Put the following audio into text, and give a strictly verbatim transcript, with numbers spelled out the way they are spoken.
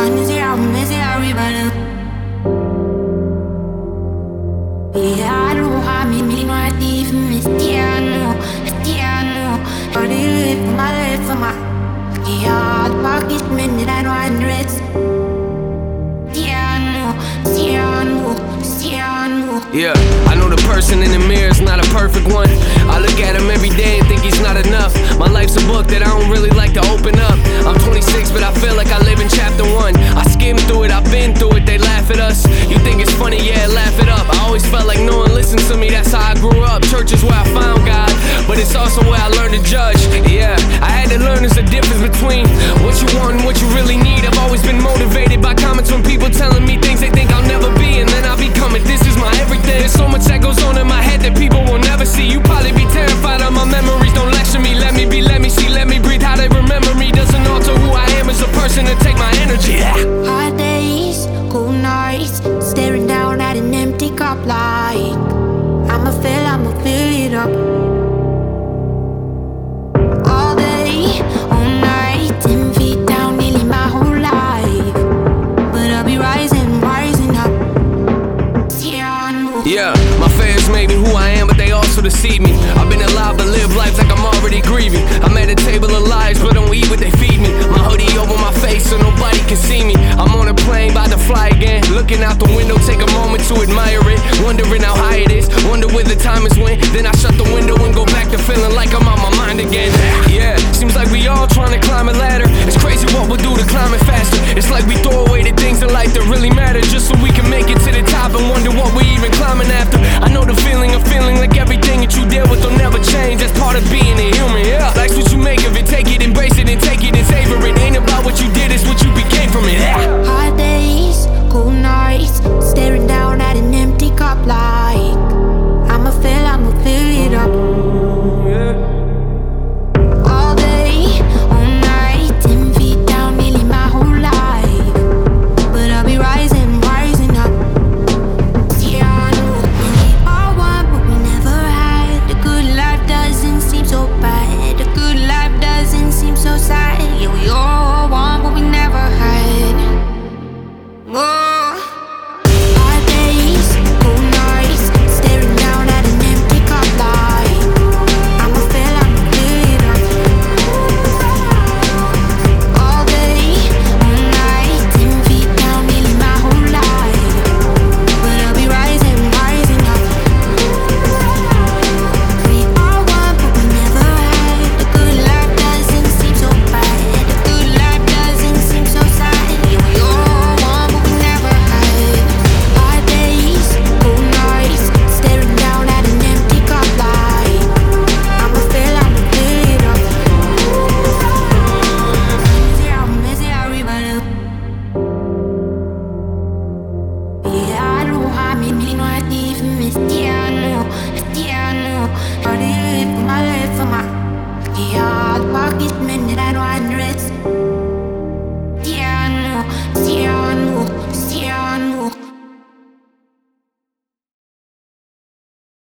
misérables, misérables. Piano, mi minimalism, Mistiano, Mistiano. But he live for my life for my hard pocket minute and one rest. Stiano, Stiano, Stiano. Yeah, I know the person in the mirror is not a perfect one. I look at him every day and think he's not enough. My life's a book that I don't really like to open up. I'm twenty-six, but I feel like I live in chapter one. I skimmed through it, I've been through it, they laugh at us. You think it's funny, yeah, laugh it up. I always felt like no one listened to me, that's how I grew up. Church is where I found God, but it's also where I learned to judge. Yeah, I had to learn there's a difference between what you want and what you really need. I've always been motivated by comments from people telling me things they think I'll never be, and then I become it. This is my everything. There's so much that goes on in my head that people will never see. You probably be terrified of my memories, don't lecture me. Let me be, let me see, let me breathe. How they remember me doesn't alter who I am as a person to take my energy. Yeah. Hard days, cool nights, staring down at an empty cup like I'ma fill, I'ma fill it up. All day, all night, ten feet down, nearly my whole life. But I'll be rising, rising up. Stiano. Yeah, my fears made me who I am, but they also deceive me. I've been alive but live life like I'm already grieving. I'm at a table of lies, but don't eat what they feed me. My hoodie over my face so nobody can see me. I'm on a plane, about to fly again. Looking out the window, take a moment to admire it. Wondering how high it is, wonder where the time is when. Then I shut the window and go back to feeling like I'm on my mind again. Yeah, seems like we all trying to climb a ladder. It's crazy what we'll do to climb it faster. It's like we throw away the things in life that really matter just so we can make it to the top and wonder what we even climbing after. I know the feeling of feeling like everything that you deal with will never change. That's part of being a human, yeah. Life's what you make of it, take it, embrace it, and take it and savor it. Ain't about what you did, it's what you became from it, yeah. Hard days, cool nights, staring down at an empty cup like I'ma fill, I'ma fill it up. All day, all night, ten feet down, nearly my whole life. But I'll be rising, rising up. Stiano. We all want what we never had. The good life doesn't seem so bad. The good life doesn't seem so sad. Yeah, we all want what we never had. Whoa. Hard days, cool nights, staring down at an empty cup like I'ma fill, I'ma fill it up. All day, all night, ten feet down, nearly my whole life. But I'll be rising, rising up. We all want what we never had. The good life doesn't seem so bad. The good life doesn't seem so sad. Yeah, we all want what we never had. Hard days, cool nights, staring down at an empty cup like I'ma fill, I'ma fill it up. Misérables, misérables. Piano, mi minimalism, Mistiano, Mistiano. But he live for my life for my hard pocket minute and one rest.